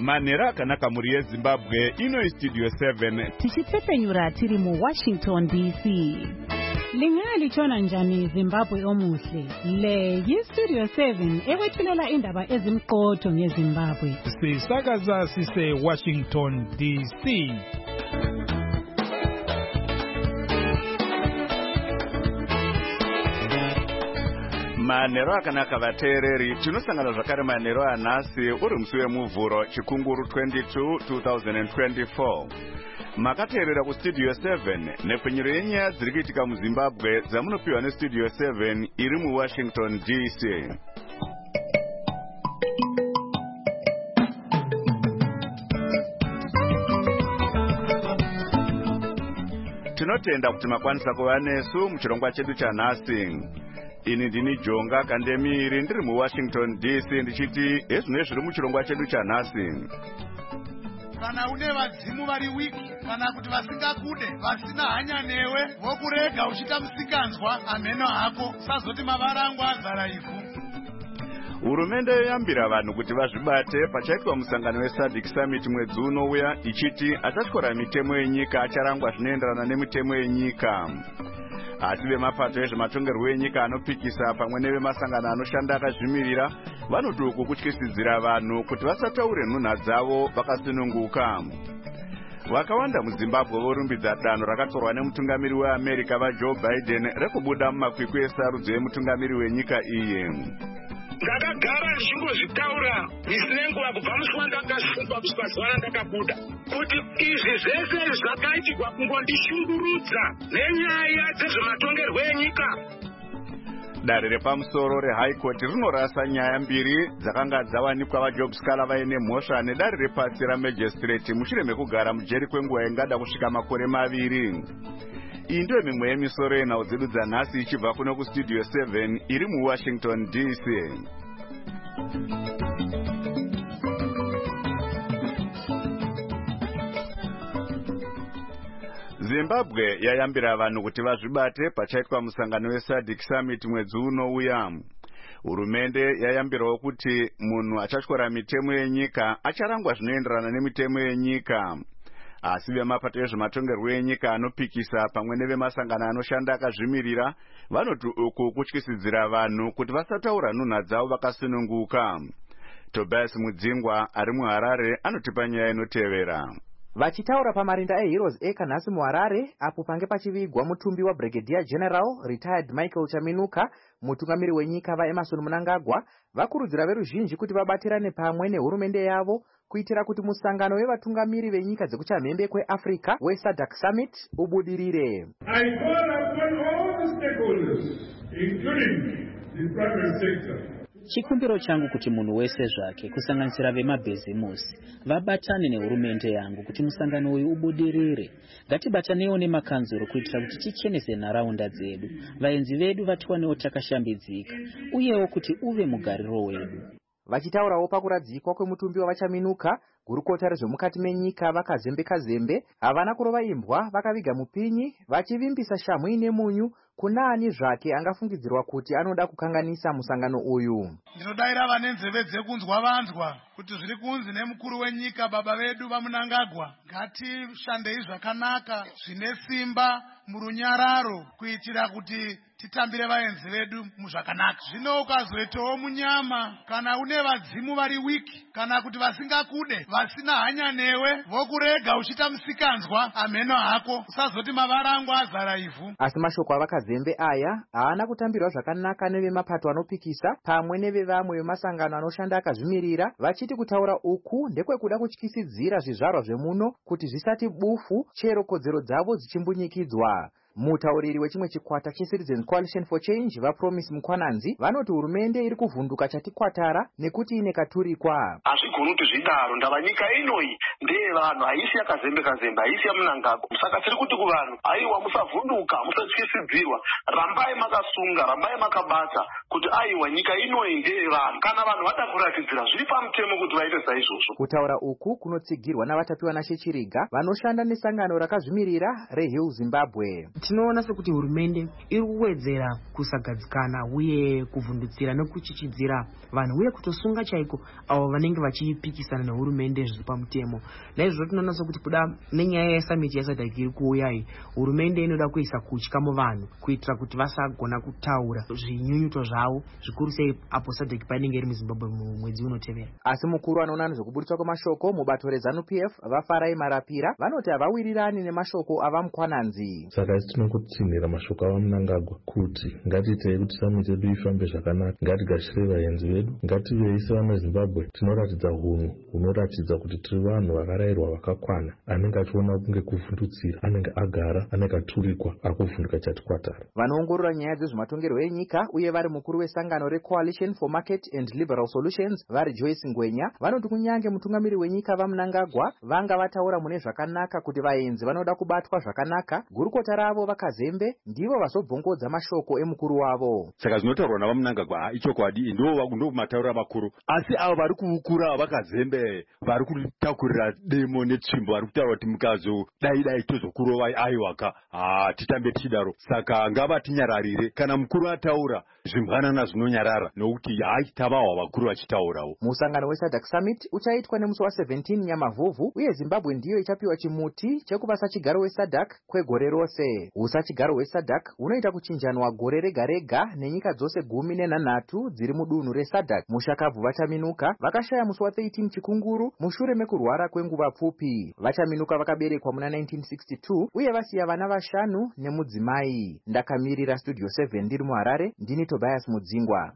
Manera akanaka muri yeZimbabwe ino Studio 7 tichitsepenyura tiri mu Washington DC. Lingalitshona njani Zimbabwe omuhle? Le yiStudio 7 ekwethulela indaba ezimqotho ngeZimbabwe. Sisakaza sise Washington DC. Manero akanaka vateereri, tinosangana zvakare manero anhasi uri musi wemuvhuro chikunguru 22 2024. Makateerera kuStudio 7 nepfenyuro yenyaya dziri kuitika muZimbabwe dzamunopiwa neStudio 7 iri muWashington DC. Tinotenda kuti makwanisa kuva nesu muchirongwa chedu chanhasi. Ini ndini Jonga Kandemiri ndiri muWashington DC ndichiti ezvino zviri muchirongwa chedu chanhasi. Kana une vadzimu vari wiki kana kuti vasingakude vasina hanya newe vokurega uchita musikanzwa ameno hako sazoti mavarangu azara ivhu. Hurumende yoyambira vanhu kuti vazvibate pachaitwa musangano weSADC Summit mwedzi unouya ichiti achatyora mitemo yenyika acharangwa zvinoenderana nemitemo yenyika. Asi vemapato ezvematongerwo enyika anopikisa pamwe nevemasangano anoshanda akazvimirira vanoti uku kutyisidzira vanhu kuti vasataure nhunha dzavo vakasununguka. Vakawanda muZimbabwe vorumbidza danho rakatorwa nemutungamiri weAmerica vaJoe Biden rekubuda mumakwikwi esarudzo yemutungamiri wenyika iyi. Ndakagara ndichingozvitaura zvisine nguva kubva musi wandakasungwa kusvika zuva randakabuda kuti izvi zvese zvakaitirwa kungondishungurudza nenyaya dzezvematongerwo enyika. Dare repamusoro reHigh Court rinorasa nyaya mbiri dzakanga dzawanikwa vaJob Scala vaine mhosva nedare repasi raMagistrate mushure mekugara mujeri kwenguva ingada kusvika makore 2. Iyi ndiyo mimwe yemisoro yenhau dzedu dzanhasi ichibva kuno kuStudio 7 iri muWashington DC. Zimbabwe yayambira vanhu kuti vazvibate pachaitwa musangano weSADC Summit mwedzi unouya. Hurumende yayambirawo kuti munhu achatyora mitemo yenyika acharangwa zvinoenderana nemitemo yenyika. Asi vemapato ezvematongerwo enyika anopikisa pamwe nevemasangano anoshanda akazvimirira vanoti uku kutyisidzira vanhu kuti vasataura nhunha dzavo vakasununguka. Tobias Mudzingwa ari muHarare anotipa nyaya inotevera. Vachitaura pamarinda eHeroes Acre nhasi muHarare apo pange pachivigwa mutumbi waBrigadier General retired Michael Chaminuka, mutungamiri wenyika vaEmmerson Mnangagwa vakurudzira veruzhinji kuti vabatirane pamwe nehurumende yavo kuitira kuti musangano wevatungamiri venyika dzekuchamhembe kweAfrica weSADC Summit ubudirire. I call upon all the stakeholders, including the private sector. Chikumbiro changu kuti munhu wese zvake kusanganisira vemabhizimusi vabatane nehurumende yangu kuti musangano uyu ubudirire. Ngatibatanewo nemakanzuro kuitira kuti tichenese nharaunda dzedu, vaenzi vedu vatiwanewo takashambidzika, uyewo kuti uve mugariro wedu. Vachitaurawo pakuradzikwa kwemutumbi wavachaminuka, gurukota rezvemukati menyika vakazembe havana kurova imbwa vakaviga mupinyi vachivimbisa shamhu ine munyu kuna ani zvake angafungidzirwa kuti anoda kukanganisa musangano uyu. Ndinodaira vane nzeve dzekunzwa vanzwa kuti zviri kunzi nemukuru wenyika baba vedu vaMnangagwa ngatishandei zvakanaka zvine simba murunyararo kuitira kuti titambire vaenzi vedu muzvakanaka. Zvino ukazoitawo munyama kana une vadzimu vari wiki kana kuti vasingakude vasina hanya newe vokurega uchita musikanzwa ameno hako usazoti mavarangu azara ivhu. Asi mashoko avakazembe aya haana kutambirwa zvakanaka nevemapato anopikisa pamwe nevevamwe vemasangano anoshanda akazvimirira vachiti kutaura uku ndekwekuda kutyisidzira zvizvarwa zvemuno kuti zvisati bufu chero kodzero dzavo dzichimbunyikidzwa. Mutauriri wechimwe chikwata cheCitizens Coalition for Change vaPromise Mukwananzi vanoti hurumende iri kuvhunduka chatikwatara nekuti ine katurikwa. Hazvigoni kuti zvidaro, ndava nyika inoyi ndeye vanhu, haisi yakazembe haisi yaMnangagwa. Saka tiri kuti kuvanhu, aiwa musavhunduka, musatyisidzirwa, rambai makasunga, rambai makabata kuti aiwa nyika inoyi ndeye vanhu. Kana vanhu vada kuratidzira zviri pamutemo kuti vaite saizvozvo. Kutaura uku kunotsigirwa navatapiwa naShe Chiriga vanoshanda nesangano rakazvimirira reHill Zimbabwe. tinoona sekuti hurumende iri kuwedzera kusagadzikana uye kuvhundutsira nekuchichidzira vanhu uye kutosunga chaiko avo vanenge vachipikisana nehurumende zviri pamutemo. Naizvozvo tinoona sekuti kuda nenyaya yesamiti yasadhaki iri kuuyai, hurumende inoda kuisa kutya muvanhu kuitira kuti vasagona kutaura zvinyunyuto zvavo zvikuru sei apo sadhaki painenge iri muZimbabwe mwedzi unotevera. Asi mukuru anoona nezvekuburitswa kwamashoko mubato reZANU-PF vaFarai Marapira vanoti havawirirani nemashoko avamukwananzi. Saka tinokutsinhira mashoko avaMnangagwa kuti ngatiitei kuti samiti yedu ifambe zvakanaka, ngatigashire vaenzi vedu, ngativei sevaMaZimbabwe tinoratidza hunhu hunoratidza kuti tiri vanhu vakarayirwa vakakwana, anenge achiona kunge kuvhundutsira, anenge agara, anenge aturikwa, akuvhunduka chatikwatara. Vanoongorora nyaya dzezvematongerwo enyika uye vari mukuru wesangano reCoalition for Market and Liberal Solutions vari Joyce Ngwenya vanoti kunyange mutungamiri wenyika vaMnangagwa vanga vataura mune zvakanaka kuti vaenzi vanoda kubatwa zvakanaka, gurukota ravo vaKazembe ndivo vazobvongodza mashoko emukuru wavo. Saka zvinotaurwa navaMnangagwa ichokwadi, ndo mataura makuru, asi avo vari kuukura vaKazembe vari kutakurira demo netsvimbo vari kutaura kuti mukazo dai tozokurovai aiwaka titambe tichidaro. Saka ngavatinyararire, kana mukuru ataura zvimbwanana zvinonyarara nokuti tavawa vakuru vachitaurawo. Musangano weSADC Summit uchaitwa nemusi wa17 Nyamavhuvhu uye Zimbabwe ndiyo ichapiwa chimuti chekuva sachigaro weSADC kwegore rose. Usachigaro weSADC unoita kuchinjanwa gore rega rega nenyika dzose 13 dziri mudunhu reSADC. Mushakabvu vachaminuka vakashaya musi wa13 Chikunguru mushure mekurwara kwenguva pfupi. Vachaminuka vakaberekwa muna 1962 uye vasiya vana 5 nemudzimai. Ndakamirira Studio 7 ndiri muHarare, ndini Tobias Mudzingwa.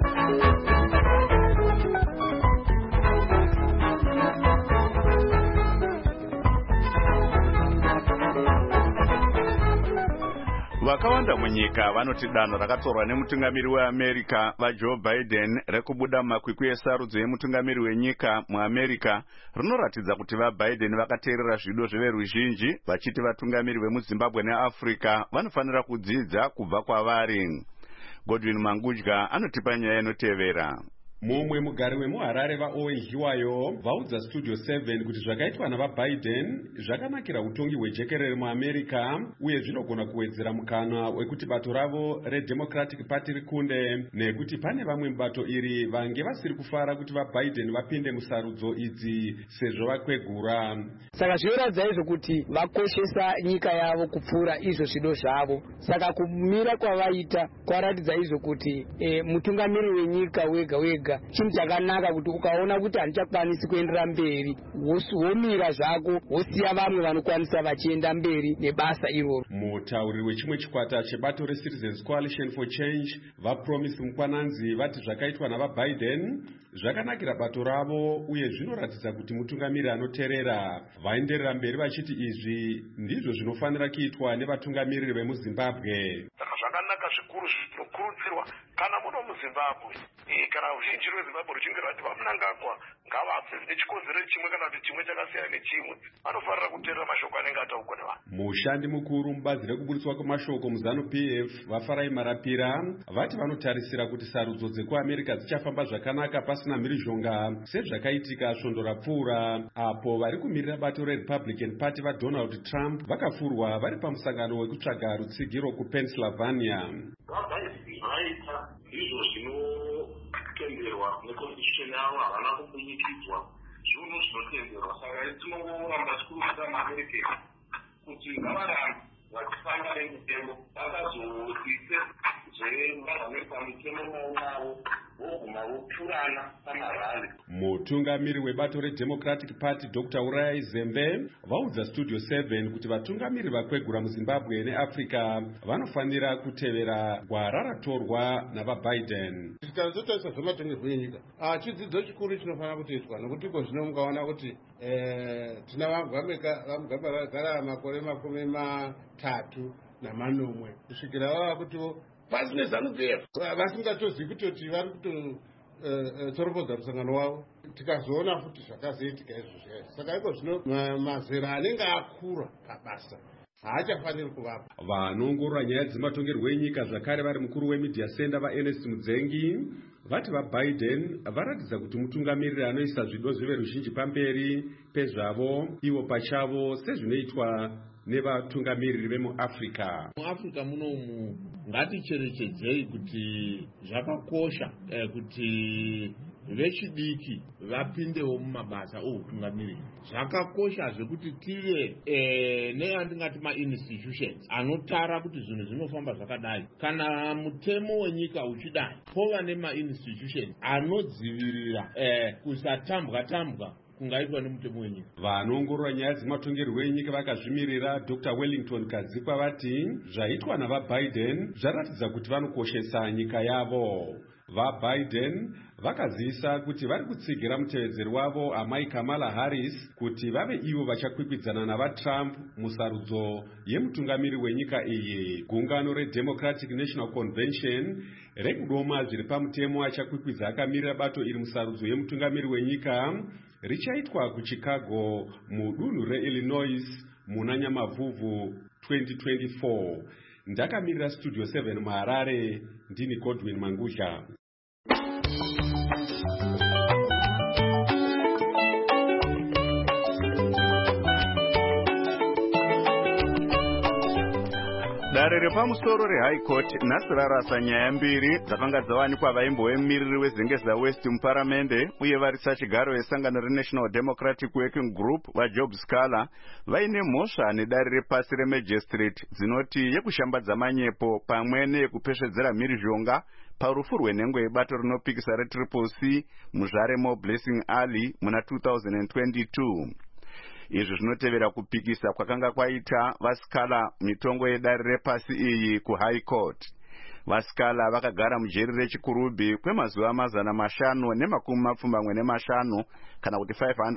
Vakawanda munyika vanoti danho rakatorwa nemutungamiri weAmerica vaJoe Biden rekubuda mumakwikwi esarudzo yemutungamiri wenyika muAmerica rinoratidza kuti vaBiden vakateerera zvido zveveruzhinji vachiti vatungamiri vemuZimbabwe neAfrica vanofanira kudzidza kubva kwavari. Godwin Mangudya anotipa nyaya inotevera. Mumwe mugari wemuHarare vaOwen Hiwayo vaudza Studio 7 kuti zvakaitwa navaBiden zvakanakira utongi hwejekerere muAmerica uye zvinogona kuwedzera mukana wekuti bato ravo reDemocratic Party rikunde, nekuti pane vamwe mubato iri vange vasiri kufara kuti vaBiden vapinde musarudzo idzi sezvo vakwegura. Saka zvinoratidza izvo kuti vakoshesa nyika yavo kupfuura izvo zvido zvavo. Saka kumira kwavaita kwaratidza izvo kuti mutungamiri wenyika wega wega chinhu chakanaka kuti ukaona kuti handichakwanisi kuenderera mberi womira zvako wosiya vamwe vanokwanisa vachienda mberi nebasa iroro. Mutauriri wechimwe chikwata chebato reCitizens Coalition for Change vaPromise Mukwananzi vati zvakaitwa navaBiden zvakanakira bato ravo uye zvinoratidza kuti mutungamiri anoteerera. Vaenderera mberi vachiti izvi ndizvo zvinofanira kuitwa nevatungamiriri vemuZimbabwe. Saka zvakanaka zvikuru zvinokurudzirwa kana muno muZimbabwe kana ruzhinji rweZimbabwe ruchinge rati vaMnangagwa ngavafe nechikonzero chimwe kana kuti chimwe chakasiyana nechimwe, vanofanira kuteerera mashoko anenge ataurwa nevanhu. Mushandi mukuru mubazi rekuburitswa kwamashoko muZANU-PF vaFarai Marapira vati vanotarisira kuti sarudzo dzekuAmerica dzichafamba zvakanaka pasina mhirizhonga sezvakaitika svondo rapfuura apo vari kumirira bato reRepublican Party vaDonald Trump vakafurwa vari pamusangano wekutsvaga rutsigiro kuPennsylvania. Vaita izvo zvinotenderwa neconstitution yavo havana kubunyikidzwa, zvinhu zvinotenderwa. Saka tinongoramba tikurudzira maAmerica kuti ngavarambe vachifamba nemitemo vakazoise zvevazvanesa mitemo maonavo voguma vopfurana pamarali. Mutungamiri webato reDemocratic Party Dr. Uriah Zembe vaudza Studio 7 kuti vatungamiri vakwegura muZimbabwe neAfrica vanofanira kutevera gwara ratorwa navaBiden. Tikazotarisa zvematongerwo enyika chidzidzo chikuru chinofanira kutoitwa nokuti iko zvino mukaona kuti tina vamugamba vagara makore 30 kusvikira vava kuti pasi neZANU-PF vasingatozivi kutoti vari kutotsoropodza musangano wavo. Tikazoona futi zvakazoitika izvozvo. Saka iko zvino mazera anenge akura pabasa haachafaniri kuvapa. Vanoongorora nyaya dzematongerwo enyika zvakare vari mukuru weMedia Center vaErnest Mudzengi vati vaBiden varatidza kuti mutungamiriri anoisa zvido zveveruzhinji pamberi pezvavo ivo pachavo sezvinoitwa nevatungamiriri vemuafrica. Muafrica munomu ngaticherechedzei kuti zvakakosha kuti vechidiki vapindewo mumabasa outungamiriri. Zvakakosha zvekuti tive neandingati ma-institutions anotara kuti zvinhu zvinofamba zvakadai. Kana mutemo wenyika uchidai, pova nema-institutions anodzivirira kusatambwa kungaitwa nemutemo wenyika. Vanoongorora nyaya dzematongerwo enyika vakazvimirira Dr. Wellington Kadzikwa vati zvaitwa navaBiden zvaratidza kuti vanokoshesa nyika yavo. VaBiden vakazivisa kuti vari kutsigira mutevedzeri wavo amai Kamala Harris kuti vave ivo vachakwikwidzana navaTrump musarudzo yemutungamiri wenyika iyi. Gungano reDemocratic National Convention rekudoma zviri pamutemo achakwikwidza akamirira bato iri musarudzo yemutungamiri wenyika richaitwa kuChicago mudunhu reIllinois muna Nyamavhuvhu 2024. Ndakamirira Studio 7 muHarare, ndini Godwin Mangudla. Dare repamusoro reHigh Court nhasi rarasa nyaya mbiri dzakanga dzawanikwa vaimbovemiriri weZengeza West muparamende uye varisa chigaro vesangano reNational Democratic Working Group vaJob Scaler vaine mhosva nedare repasi reMagistrate dzinoti yekushambadza manyepo pamwe neyekupesvedzera mhirizhonga parufu rwenhengo yebato rinopikisa reTriple C muzvare moBlessing Alley muna 2022. Izvi zvinotevera kupikisa kwakanga kwaita vaScaler mitongo yedare repasi iyi kuHigh Court. VaScaler vakagara mujeri rechikurubhi kwemazuva 545 kana kuti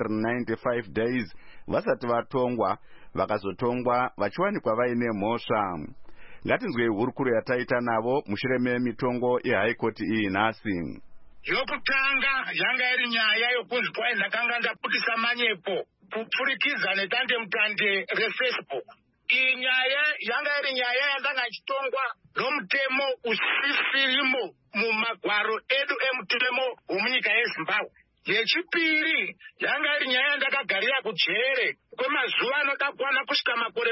595 days vasati vatongwa, vakazotongwa vachiwanikwa vaine mhosva. Ngatinzwei hurukuro yataita navo mushure memitongo yeHigh Court iyi nhasi. Yokutanga yanga iri nyaya yokunzi kwai ndakanga ndaputisa manyepo kupfurikidza nedande mutande reFacebook. Iyi nyaya yanga iri nyaya yandanga ichitongwa nomutemo usisirimo mumagwaro edu emutemo womunyika yeZimbabwe. Yechipiri yanga iri nyaya yandakagarira kujere kwemazuva anoda kwana kusvika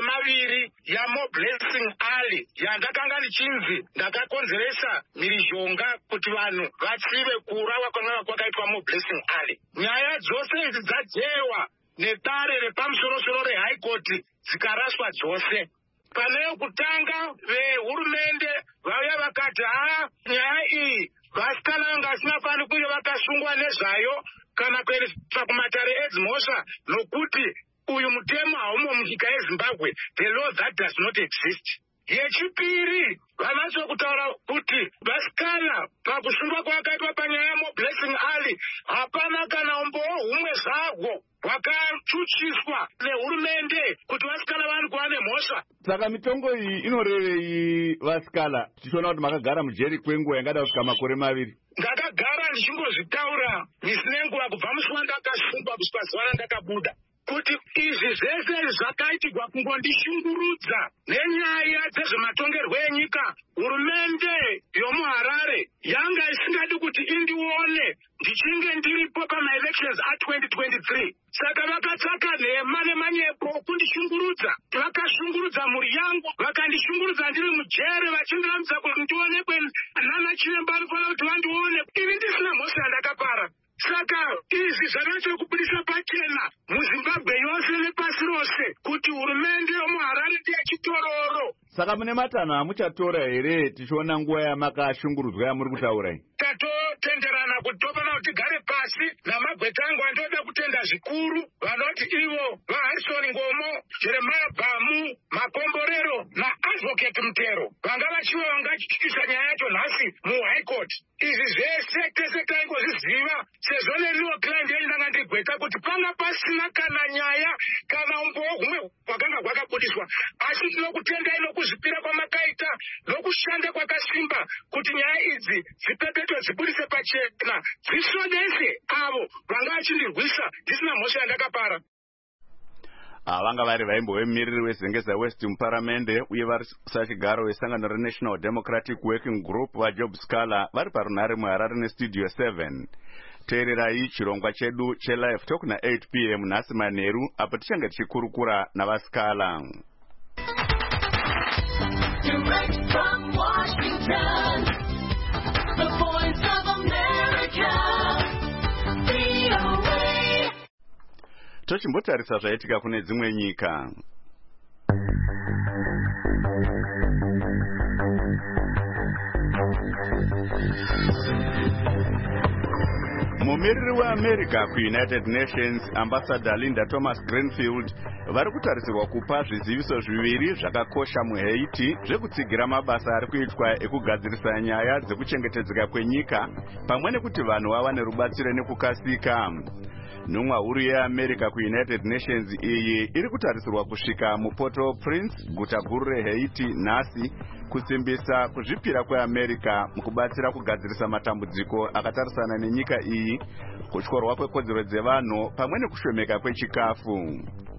2 yamoBlessing Alley yandakanga ndichinzi ndakakonzeresa mhirizhonga kuti vanhu vatsive kuurawa kwanga kwakaitwa moBlessing Alley. Nyaya dzose idzi dzajewa nedare repamusoro-soro reHigh Court dzikaraswa dzose. Pane yokutanga vehurumende vauya vakati nyaya iyi vaScaler vanga vasingafani kunge vakasungwa nezvayo kana kuendeswa kumatare edzimhosva nokuti uyu mutemo haumo munyika yeZimbabwe. The law that does not exist. Yechipiri vanachokutaura kuti vaScaler pakusungwa kwakaitwa panyaya yamoBlessing Alley hapana kana umbowo humwe zvahwo hwakachuchiswa nehurumende kuti vaScaler vani kuva nemhosva. Saka mitongo iyi inorevei vaScaler tichiona kuti makagara mujeri kwenguva ingada kusvika 2 ndakagara ndichingozvitaura zvisine nguva kubva musi wandakasungwa kusvika zuva randakabuda kuti izvi zvese zvakaitirwa kungondishungurudza nenyaya dzezvematongerwo enyika. Hurumende yomuHarare yanga isingadi kuti indione ndichinge ndiripo pamaelections a2023. Saka vakatsvaka nhema nemanyepo kundishungurudza. Vakashungurudza mhuri yangu, vakandishungurudza ndiri mujere vachindiramidza kuti ndionekwe nana chiremba anofanira kuti vandione ini ndisina mhosva yandakapara. Saka izvi zvakaita kubudisa pachena muZimbabwe yose nepasi rose kuti hurumende yomuHarare ndeyechitororo. Saka mune matanho amuchatora here tichiona nguva yamakashungurudzwa yamuri kutaura iyi? Tatotenderana kuti tofanira kuti tigare pasi namagweta angu andoda kutenda zvikuru vanoti ivo vaHarrison Ngomo, Jeremiah Bhamu, Makomborero naAdvocate Mutero vanga vachiva vangachityisa nyaya yacho nhasi muHigh Court. Izvi zvese tese taingozviziva sezvo neriwo client yenyu ndanga ndirigweta kuti panga pasina kana nyaya kana umbowo humwe hwakanga hwakabudiswa, asi tinokutendai nokuzvipira kwamakaita nokushanda kwakasimba kuti nyaya idzi dzipepetwe dzibudise pachena dzisodese avo vanga vachindirwisa ndisina mhosva yandakapara. Vanga vari vaimbovemiriri weZengeza West muparamende uye vari sachigaro vesangano reNational Democratic Working Group vaJob Scaler vari parunhare muHarare neStudio 7. Teererai chirongwa chedu cheLive Talk na 8 PM nhasi manheru apo tichange tichikurukura navaScaler. Direct from Washington, the voice of America, VOA. Tochimbotarisa zvaitika kune dzimwe nyika. Mumiriri weAmerica kuUnited Nations, Ambassador Linda Thomas Greenfield, vari kutarisirwa kupa zviziviso zviviri zvakakosha muHaiti zvekutsigira mabasa ari kuitwa ekugadzirisa nyaya dzekuchengetedzeka kwenyika pamwe nekuti vanhu vawane rubatsiro nekukasika. Nhumwa huru yeAmerica kuUnited Nations iyi iri kutarisirwa kusvika muPort-au-Prince, guta guru reHaiti, nhasi kusimbisa kuzvipira kweAmerica mukubatsira kugadzirisa matambudziko akatarisana nenyika iyi, kutyorwa kwekodzero dzevanhu pamwe nekushomeka kwechikafu.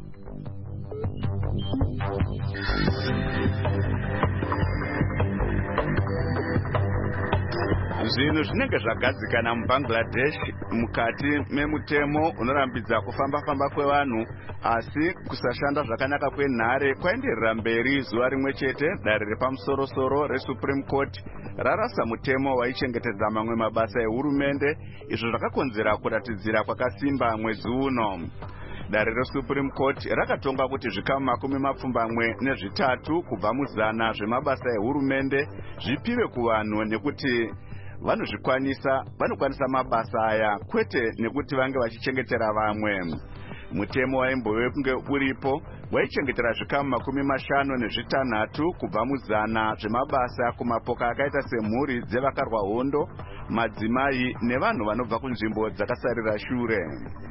Zvinhu zvinenge zvagadzikana muBangladesh mukati memutemo unorambidza kufamba-famba kwevanhu, asi kusashanda zvakanaka kwenhare kwaenderera mberi zuva rimwe chete dare repamusoro-soro reSupreme Court rarasa mutemo waichengetedza mamwe mabasa ehurumende, izvo zvakakonzera kuratidzira kwakasimba mwezi uno. Dare reSupreme Court rakatonga kuti zvikamu 23 kubva muzana zvemabasa ehurumende zvipiwe kuvanhu nekuti vanokwanisa mabasa aya, kwete nekuti vange vachichengetera vamwe. Mutemo waimbove kunge uripo waichengetera zvikamu 56 kubva muzana zvemabasa kumapoka akaita semhuri dzevakarwa hondo, madzimai nevanhu vanobva kunzvimbo dzakasarira shure.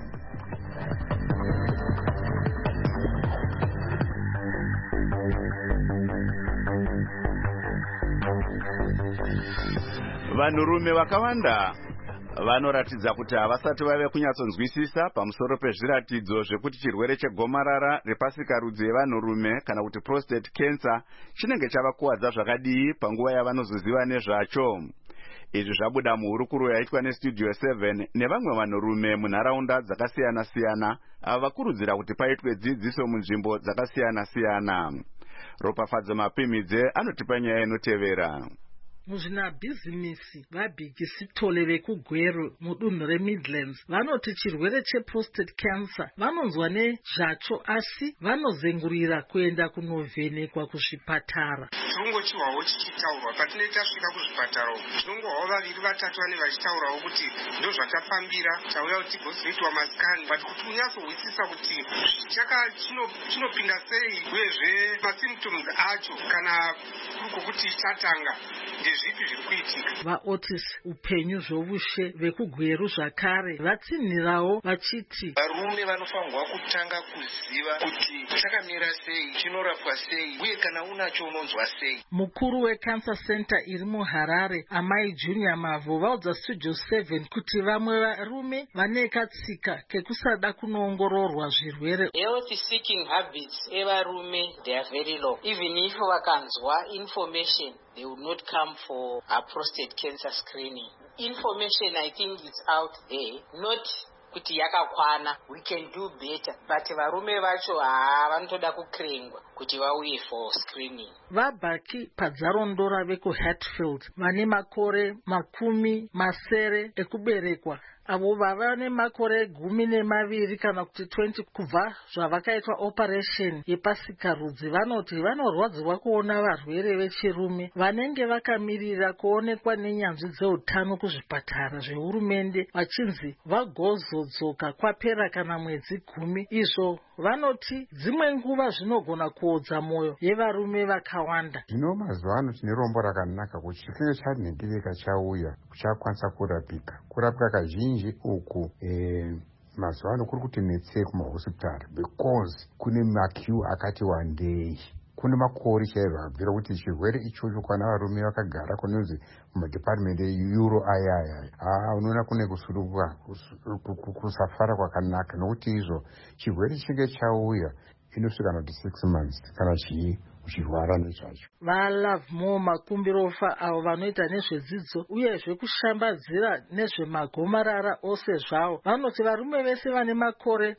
Vanhurume vakawanda vanoratidza kuti havasati vave kunyatsonzwisisa pamusoro pezviratidzo zvekuti chirwere chegomarara repasikarudzi yevanhurume kana kuti prostate cancer chinenge chavakuwadza zvakadii panguva yavanozoziva nezvacho. Izvi zvabuda muhurukuro yaitwa neStudio 7 nevamwe vanhurume munharaunda dzakasiyana-siyana ava vakurudzira kuti paitwe dzidziso munzvimbo dzakasiyana-siyana. Ropafadzo Mapimidze anotipa nyaya inotevera. Muzvinabhizimisi vabhikisitole vekugweru mudunhu reMidlands vanoti chirwere cheprostate cancer vanonzwa nezvacho asi vanozengurira kuenda kunovhenekwa kuzvipatara. Tinongochihwawo chichitaurwa patinenge tasvika kuzvipatara uku, tinongohwawo 2-3 vane vachitaurawo kuti ndo zvakapambira tauya kuti tigozoitwa masikani, but kuti unyatsohwisisa kuti chinopinda sei uyezve masymptoms acho kana kuri kuti chatanga ndezvipi zviri kuitika. VaOtis upenyu zvovushe vekugweru zvakare vatsinhirawo vachiti varume vanofanirwa kutanga kuziva kuti chakamira sei, chinorapwa sei uye kana unacho unonzwa sei. Mukuru weCancer Center iri muHarare, Amai Junior Mavo, vaudza Studio 7 kuti vamwe varume vane katsika kekusada kunoongororwa zvirwere. Health seeking habits evarume they are very low. Even if vakanzwa information they would not come for a prostate cancer screening. Information I think it's out there, not kuti yakakwana, we can do better, but varume vacho vanotoda kukrengwa kuti vauye for screening. Vabhaki padzarondora vekuHatfield vane makore 10 ekuberekwa, avo vava nemakore 12 kana kuti 20 kubva zvavakaitwa operation yepasikarudzi, vanoti vanorwadzirwa kuona varwere vechirume vanenge vakamirira kuonekwa nenyanzvi dzeutano kuzvipatara zvehurumende vachinzi vagozodzoka kwapera kana mwedzi 10. Izvo vanoti dzimwe nguva zvinogona kuodza mwoyo yevarume vakawanda. Zvino mazuva ano tine rombo rakanaka kuti chirwere chanhengereka chauya chakwanisa kurapika kazhinji uku mazuva ano kuri kuti metsei kumahosipitari because kune maqueue akati wandei. Kune makore chaizvo abvira kuti chirwere ichocho kana varume vakagara kunonzi mumadhipatimende euro ayaya unoona kune kusuruka kusafara kwakanaka, nokuti izvo chirwere chinge chauya inosvika kuti 6 months kana chii uchirwara nezvacho. vaLovemore Makumbirofa avo vanoita nezvedzidzo uyezve kushambadzira nezvemagomarara ose zvawo vanoti varume vese vane makore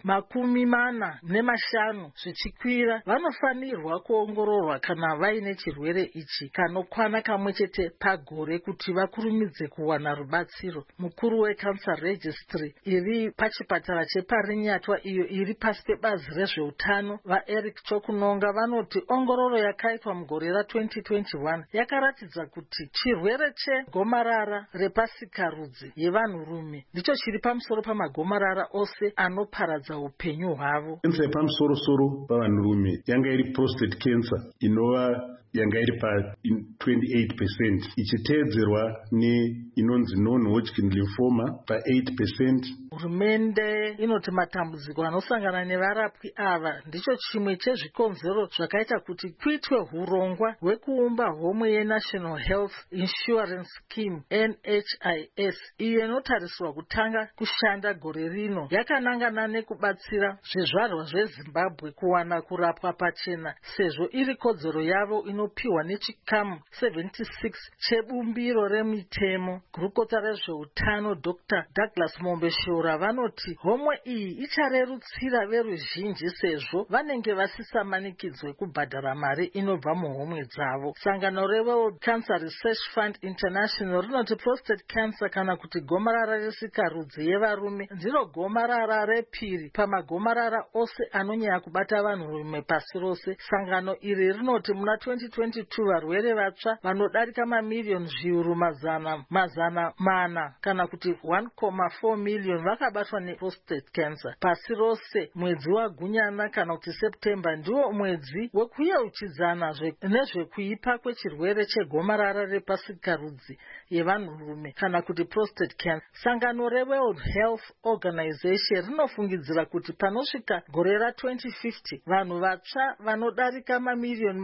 45 zvichikwira vanofanirwa kuongororwa kana vaine chirwere ichi kanokwana kamwe chete pagore kuti vakurumidze kuwana rubatsiro. Mukuru weCancer Registry iri pachipatara cheParinyatwa iyo iri pasi pebazi rezveutano vaEric Chokunonga vanoti ongororo yakaitwa mugore ra2021 yakaratidza kuti chirwere chegomarara repasikarudzi yevanhurume ndicho chiri pamusoro pamagomarara ose anoparadza upenyu hwavo. Kensa yepamusoro pavanhurume yanga iri prostate cancer inova yanga iri pa28% ichiteedzerwa inonzi non-Hodgkin lymphoma pa8%. Hurumende inoti matambudziko anosangana nevarapwi ava ndicho chimwe chezvikonzero zvakaita kuti kuitwe hurongwa hwekuumba homwe yeNational Health Insurance Scheme NHIS iyo inotarisirwa kutanga kushanda gore rino yakanangana nekubatsira zvizvarwa zveZimbabwe kuwana kurapwa pachena sezvo iri kodzero yavo inopiwa nechikamu 76 chebumbiro remitemo. Gurukota rezveutano Dr. Douglas Mombeshora vanoti homwe iyi icharerutsira veruzhinji sezvo vanenge vasisamanikidzwe kubhadhara mari inobva muhomwe dzavo. Sangano reWorld Cancer Research Fund International rinoti prostate cancer kana kuti gomarara resikarudzi yevarume ndiro gomarara repiri pamagomarara ose anonyanya kubata vanhurume pasi rose. Sangano iri rinoti muna 2022 varwere vatsva vanodarika mamiliyoni zviuru mazana mana kana kuti 1.4 million vakabatwa neprostate cancer pasi rose. Mwedzi waGunyana kana kuti September ndiwo mwedzi wekuyeuchidzana nezvekuipa kwechirwere chegomarara repasikarudzi yevanhurume kana kuti prostate cancer. Sangano reWorld Health Organization rinofungidzira kuti panosvika gore ra2050 vanhu vatsva vanodarika mamiliyoni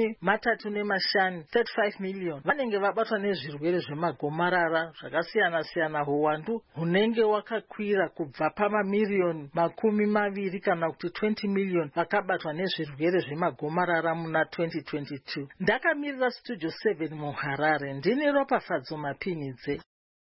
35 million vanenge vabatwa nezvirwere zvemagomarara zvakasiyana-siyana. Huwandu hunenge wakakwira kubva pamamiliyoni 20 kana kuti 20 million vakabatwa nezvirwere zvemagomarara muna 2022. Ndakamirira Studio 7 muHarare ndini Ropafadzo Mapinidze.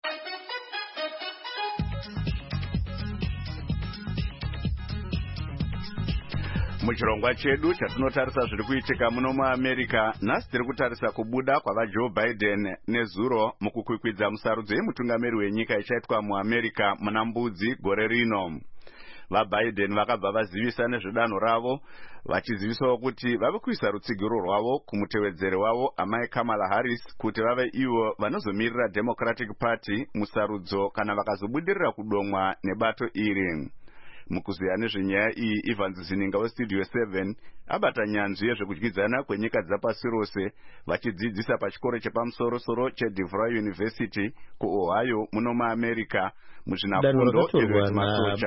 Muchirongwa chedu chatinotarisa zviri kuitika muno muAmerica, nhasi tiri kutarisa kubuda kwavaJoe Biden nezuro mukukwikwidza musarudzo yemutungamiri wenyika ichaitwa muAmerica muna Mbudzi gore rino. VaBiden vakabva vazivisa nezvedanho ravo vachizivisawo kuti vave kuisa rutsigiro rwavo kumutevedzeri wavo amai Kamala Harris kuti vave ivo vanozomirira Democratic Party musarudzo kana vakazobudirira kudomwa nebato iri. Mukuziya nezvenyaya iyi Evans Zininga weStudio 7 abata nyanzvi yezvekudyidzana kwenyika dzapasi rose vachidzidzisa pachikoro chepamusoro cheDeVry University kuOhio muno muAmerica muzvinafundo zvezvemasocha.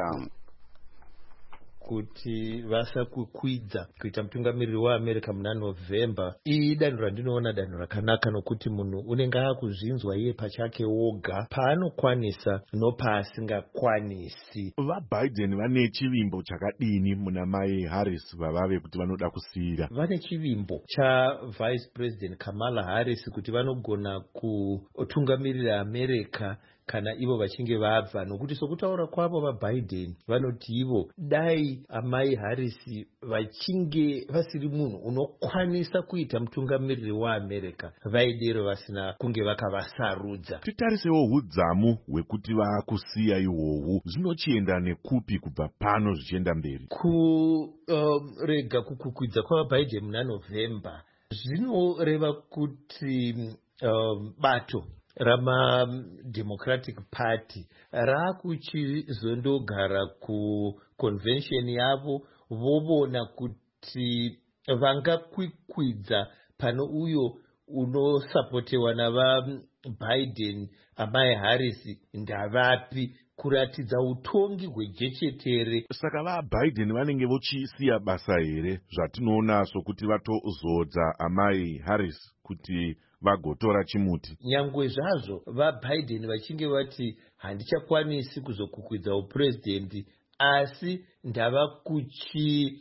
Kuti vasakukwidza kuita mutungamiriri waAmerica muna November. Iyi danho randinoona danho rakanaka nokuti munhu unenge akuzvinzwa iye pachake woga paanokwanisa nopaasingakwanisi. VaBiden vane chivimbo chakadini muna mai Harris vavave kuti vanoda kusiyira? Vane chivimbo chaVice President Kamala Harris kuti vanogona kutungamirira America kana ivo vachinge vabva, nokuti sokutaura kwavo vaBiden vanoti ivo dai amai Harris vachinge vasiri munhu unokwanisa kuita mutungamiriri waAmerica vaidero vasina kunge vakavasarudza. Titarisewo hudzamu hwekuti vaakusiya ihwohwu zvinochienda nekupi kubva pano zvichienda mberi. Kurega kukukwidza kwavaBiden muna November zvinoreva kuti bato rama-Democratic Party rakuchizondogara kuconvention yavo vovona kuti vangakwikwidza pano uyo unosapotewa navaBiden amai Harris ndavapi kuratidza utongi hwejechetere. Saka vaBiden vanenge vochisiya basa here zvatinoona sokuti vatozodza amai Harris kuti vagotora chimuti? Nyangwe zvazvo vaBiden vachinge vati handichakwanisi kuzokukwidza upresident, asi ndava kuchitora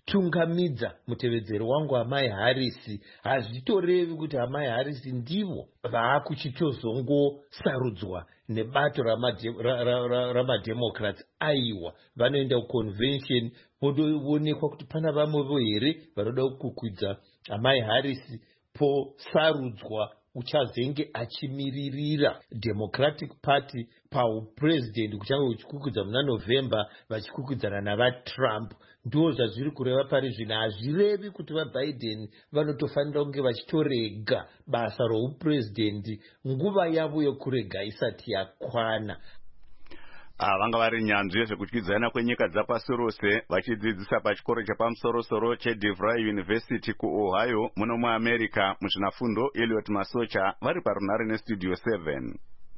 kutungamidza mutevedzero wangu Amai Harris hazvitorevi kuti Amai Harris ndivo vaakuchitozongosarudzwa nebato ramademocrats. Aiwa, vanoenda kuconvention voonekwa kuti pana vamwevo here vanoda kukwidza Amai Harris posarudzwa uchazenge achimiririra Democratic Party paupresident kuchange kuchikukwidza muna November vachikwikwidzana navaTrump. Ndo zvazviri kureva pari zvino. Hazvirevi kuti vaBiden vanotofanira kunge vachitorega basa roupresident nguva yavo yokurega isati yakwana. Vanga vari nyanzvi yezvekutyidzana kwenyika dzapasi rose vachidzidzisa pachikoro chapamusoro-soro cheDeVry University kuOhio muno muAmerica muzvinafundo. Elliot Masocha vari parunhare neStudio 7.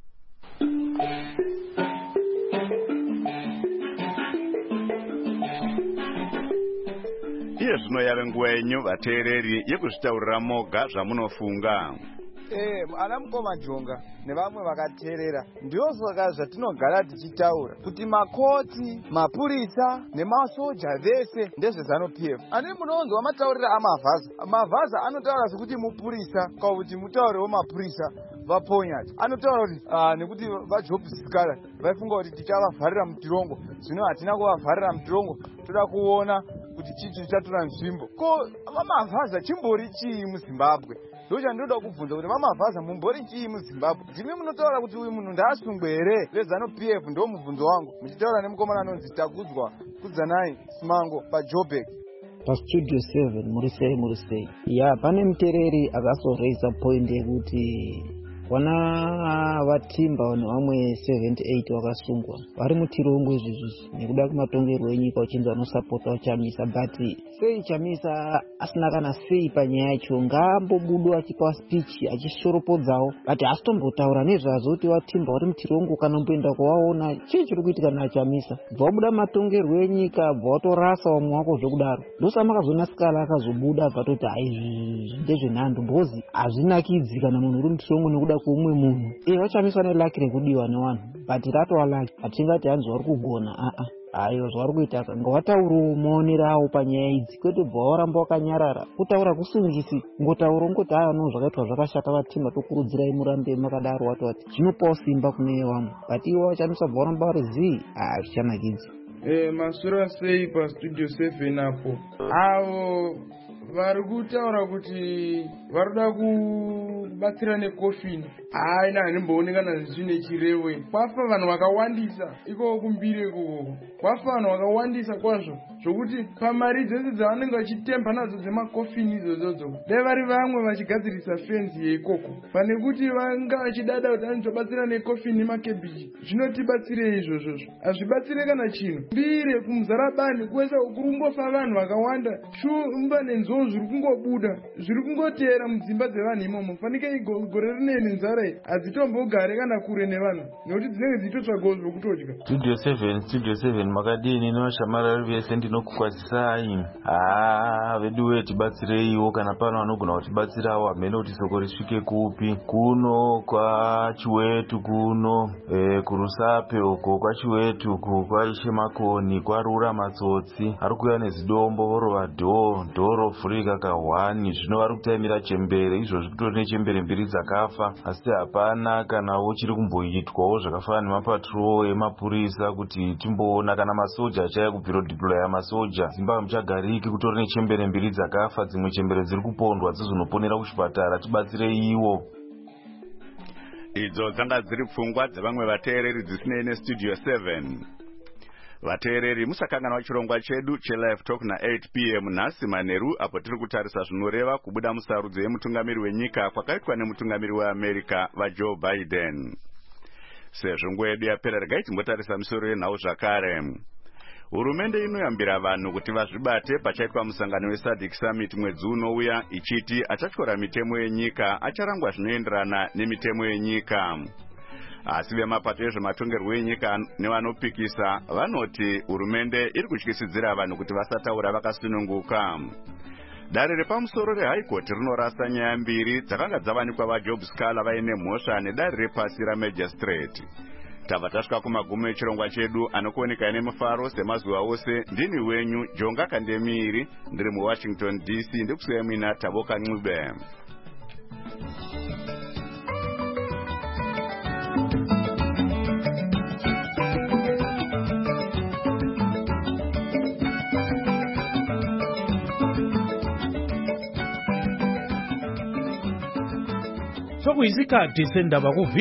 Iye zvino yave nguva yenyu vateereri yekuzvitaurira moga zvamunofunga. Ana mukoma Jonga nevamwe vakateerera, ndiyo saka zvatinogara tichitaura kuti makoti, mapurisa nemasoja vese ndezveZANU-PF. Ani munonzwa mataurira amavhaza anotaura sekuti mupurisa kwa kuti mutaurewo mapurisa vaponyati. Anotaura kuti nekuti vaJob Sikala vaifunga kuti tichavavharira mutirongo, zvino hatina kuvavharira mutirongo, toda kuona kuti chichi chatora nzvimbo. Ko vamavhaza chimbori chii muZimbabwe? Ndocha ndoda kubvunza kuti vamavhaza mumbori chii muZimbabwe? Ndimi munotaura kuti uyu munhu ndaasungwe here veZANU-PF? Ndo mubvunzo wangu, muchitaura nemukomana anonzi Takudzwa Kudzanai Simango paJoburg. PaStudio 7 murisei ya pane muteereri akasoreisa point yekuti wana vatimba nevamwe 78 vakasungwa vari mutirongo izvizvi nekuda kwematongerwo enyika uchinzi vanosapota Chamisa. But sei Chamisa asina kana sei panyaya yacho? Ngaambobudwa achipa speech achishoropodzawo, but asitombotaura nezvazvo kuti vatimba vari mutirongo kana mboenda kuvaona chii chiri kuitika naChamisa. Bvabuda matongerwo enyika bvatorasa vamwe wako zvekudaro. Ndosamakazona Sikala akazobuda akatoti haizvi ndezvenhando mbozi hazvinakidzi kana munhu uri mutirongo nekuda kuumwe munhu. Vachamiswa nelaki rekudiwa nevanhu, but ratova laki. Hatingati hanzi vari kugona, aiwa zvavari kuita ngavataurawo maonero avo panyaya idzi, kwete bvawaramba wakanyarara kutaura kusungisi. Ngotaura ungoti no zvakaitwa zvakashata vatimba, tokurudzirai murambe makadaro. Wati zvinopawo simba kune vamwe, but ivo vachamisa bvawaramba vari zii, zvichanakidzi. Masura sei paStudio 7 apo avo vari kutaura kuti varikuda kubatsira nekofini. Hayi handimboonekana zvine chirewe. Kwafa vanhu vakawandisa ikoko kumbire ikoko, kwafa vanhu vakawandisa kwazvo zvokuti pamari dzese dzavanenge vachitemba nadzo dzemakofini idzodzo dai vari vamwe vachigadzirisa fenzi yeikoko pane kuti vanga vachidada kuti anozobatsira nekofini makebhiji. Zvinotibatsirei izvozvozvo? Hazvibatsire kana chino. Mbire kumuzarabani kwese kurungofa vanhu vakawanda, shumba nenzou zviri kungobuda, zviri kungoteera mudzimba dzevanhu imomo. Fanike gore rinei nenzara iyi hadzitombogare kana kure nevanhu nekuti dzinenge dzichitotsvagawo zvokutodya. Studio 7 makadini nemashamarari vese ndinokukwazisai. Veduwe tibatsireiwo kana pano vanogona kutibatsirawo. Hamene kuti soko risvike kupi? Kuno kwaChiwetu, kuno kuRusape uko kwaChiwetu, kwaishe Makoni, kwarura matsotsi ari kuuya nezidombo vorova dhoro furika ka1. Zvino vari kutaimira chembere, izvozvi kutori nechembere mbiri dzakafa, asi hapana kanawo chiri kumboitwawo zvakafanana nemapatrol emapurisa kuti timboona kana masoja achaya kubviro deploya masoja. Zimbabwe muchagariki kutori nechembere mbiri dzakafa, dzimwe chembere dziri kupondwa dzizonoponera kuchipatara. Tibatsirei iwo. Idzo dzanga dziri pfungwa dzevamwe vateereri dzisinei neStudio 7. Vateereri musakanganwa chirongwa chedu cheLive Talk na8 PM nhasi manheru, apo tiri kutarisa zvinoreva kubuda musarudzo yemutungamiri wenyika kwakaitwa nemutungamiri weAmerica vaJoe Biden. Sezvo nguva yedu yapera, regai timbotarisa misoro yenhau zvakare. Hurumende inoyambira vanhu kuti vazvibate pachaitwa musangano weSADC Summit mwedzi unouya, ichiti achatyora mitemo yenyika acharangwa zvinoenderana nemitemo yenyika. Asi vemapato ezvematongerwo enyika nevanopikisa vanoti hurumende iri kutyisidzira vanhu kuti vasataura vakasununguka. Dare repamusoro reHigh Court rinorasa nyaya mbiri dzakanga dzavanikwa vaJob Sikala vaine mhosva nedare repasi raMagistrate. tabva tasvika kumagumo echirongwa chedu anokuoneka nemufaro semazuva ose. Ndini wenyu Jonga Kandemiri, ndiri muWashington DC. Ndikusiya mina Taboka Ncube. Sokuyisikhathi sendaba